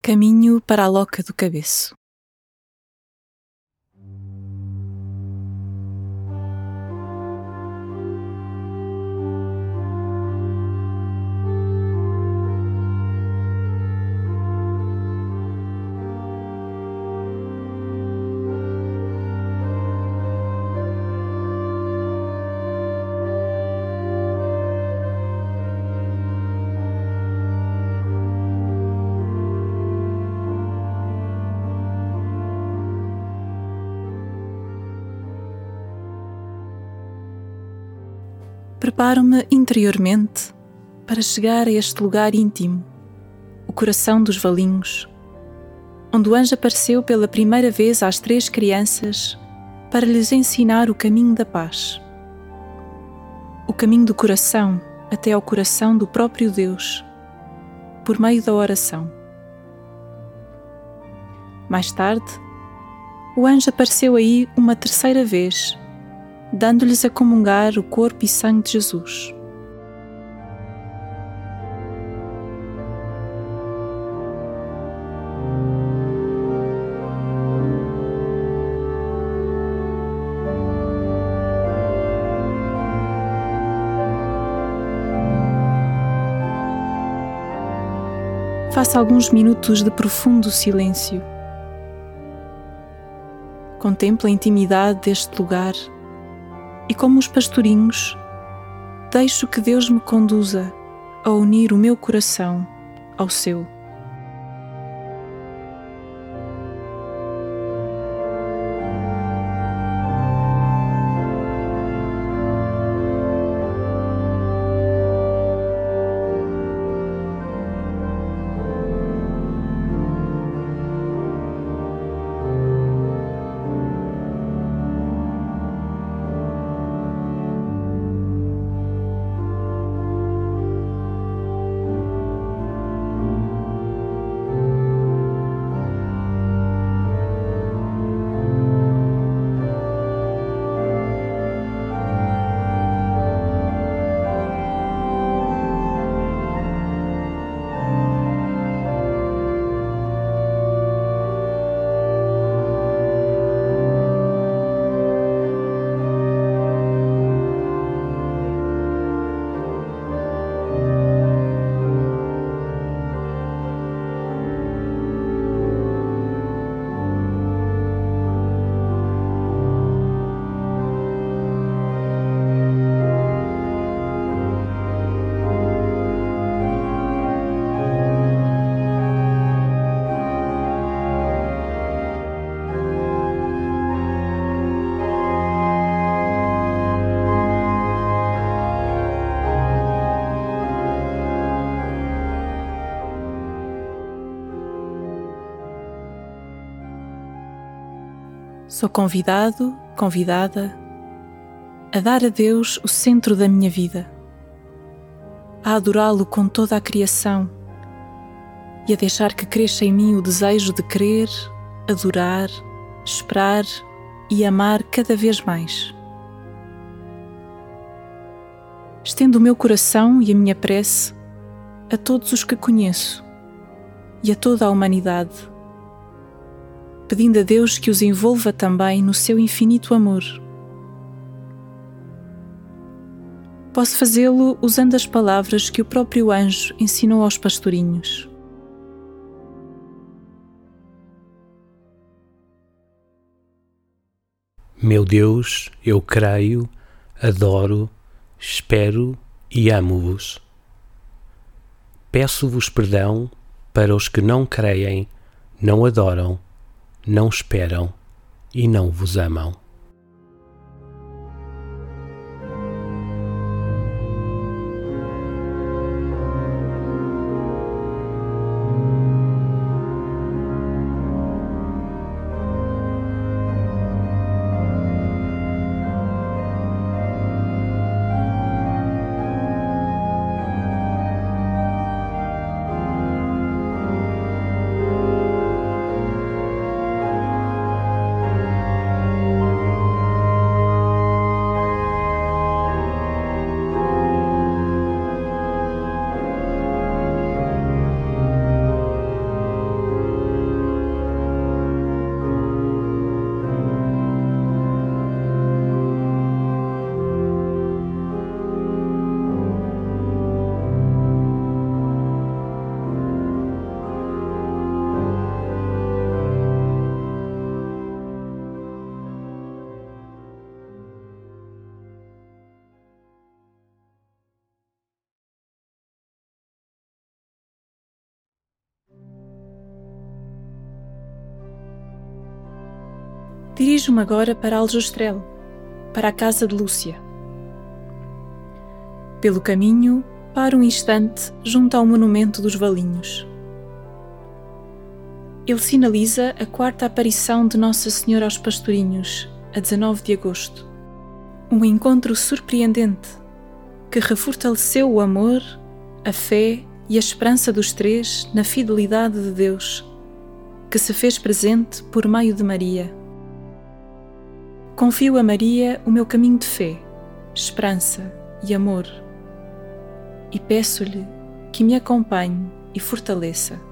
Caminho para a Loca do Cabeço. Preparo-me interiormente para chegar a este lugar íntimo, o coração dos Valinhos, onde o anjo apareceu pela primeira vez às 3 crianças para lhes ensinar o caminho da paz. O caminho do coração até ao coração do próprio Deus, por meio da oração. Mais tarde, o anjo apareceu aí uma 3ª vez, dando-lhes a comungar o corpo e sangue de Jesus. Faça alguns minutos de profundo silêncio. Contemple a intimidade deste lugar e, como os pastorinhos, deixo que Deus me conduza a unir o meu coração ao seu. Sou convidado, convidada, a dar a Deus o centro da minha vida, a adorá-lo com toda a criação e a deixar que cresça em mim o desejo de querer, adorar, esperar e amar cada vez mais. Estendo o meu coração e a minha prece a todos os que conheço e a toda a humanidade, pedindo a Deus que os envolva também no seu infinito amor. Posso fazê-lo usando as palavras que o próprio anjo ensinou aos pastorinhos. Meu Deus, eu creio, adoro, espero e amo-vos. Peço-vos perdão para os que não creem, não adoram, não esperam e não vos amam. Dirijo-me agora para Aljustrel, para a casa de Lúcia. Pelo caminho, paro um instante junto ao monumento dos Valinhos. Ele sinaliza a quarta aparição de Nossa Senhora aos pastorinhos, a 19 de agosto. Um encontro surpreendente que refortaleceu o amor, a fé e a esperança dos três na fidelidade de Deus, que se fez presente por meio de Maria. Confio a Maria o meu caminho de fé, esperança e amor, e peço-lhe que me acompanhe e fortaleça.